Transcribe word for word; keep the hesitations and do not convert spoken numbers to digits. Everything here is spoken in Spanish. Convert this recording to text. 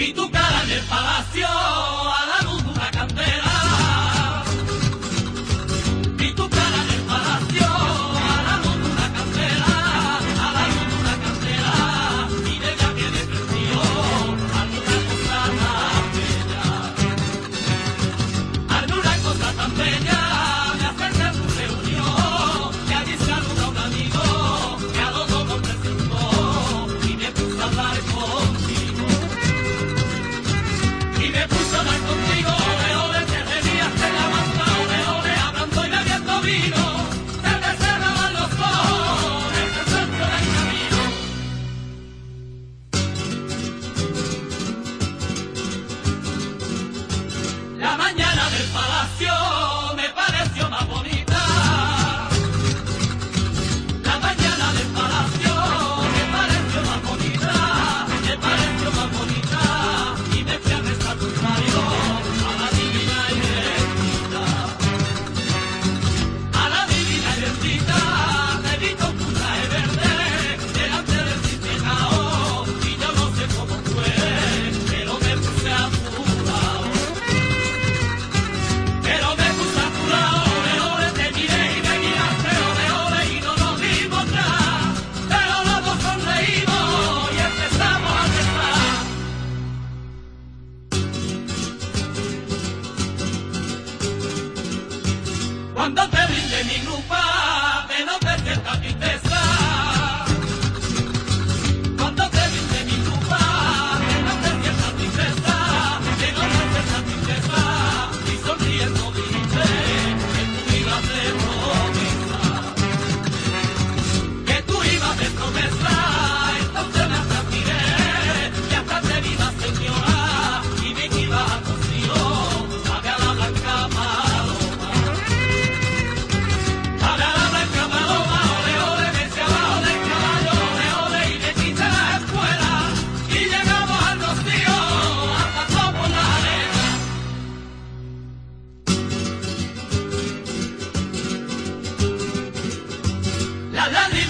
Vi tu cara en el palacio a la luz de una candela. Vi tu cara en el palacio a la luz de una candela, a la luz de una candela. Y de ella que me creció alguna cosa tan bella, alguna cosa tan bella. Me acerqué a tu reunión, que allí saluda un amigo, que a los dos nos presentó y me puse a hablar contigo. Y me puse a hablar contigo, ole, ole, que venías de la manta, ole, ole, hablando y bebiendo vino, se me cerraban los ojos en el centro del camino. La mañana del palacio me pareció más bonita. La mañana del palacio me pareció más bonita, me pareció más bonita. Y me fui a rezar tu radio a la divina y bendita, a la divina y bendita. Me vi con tu traje verde delante del cipenao, y yo no sé cómo fue, pero me puse a tu lado. Pero me puse a tu lado, ole, ole, te miré y me miraste, ole, ole, y no nos dimos nada, pero los dos sonreímos y empezamos a rezar. Cuando te brindé mi grupa, me noté cierta tristeza. Cuando te brindé mi grupa, me noté cierta tristeza, me noté cierta tristeza. Y sonriendo dije que tú ibas de promesa, que tú ibas de promesa. Entonces me atrapiré y hasta te vi la señora y vi que ibas a consigo a ver a la blanca paloma. A ver a la blanca paloma, ole, ole, desde abajo del caballo, ole, ole, y me quité la espuela y llegamos al rocío hasta por la arena. La, la,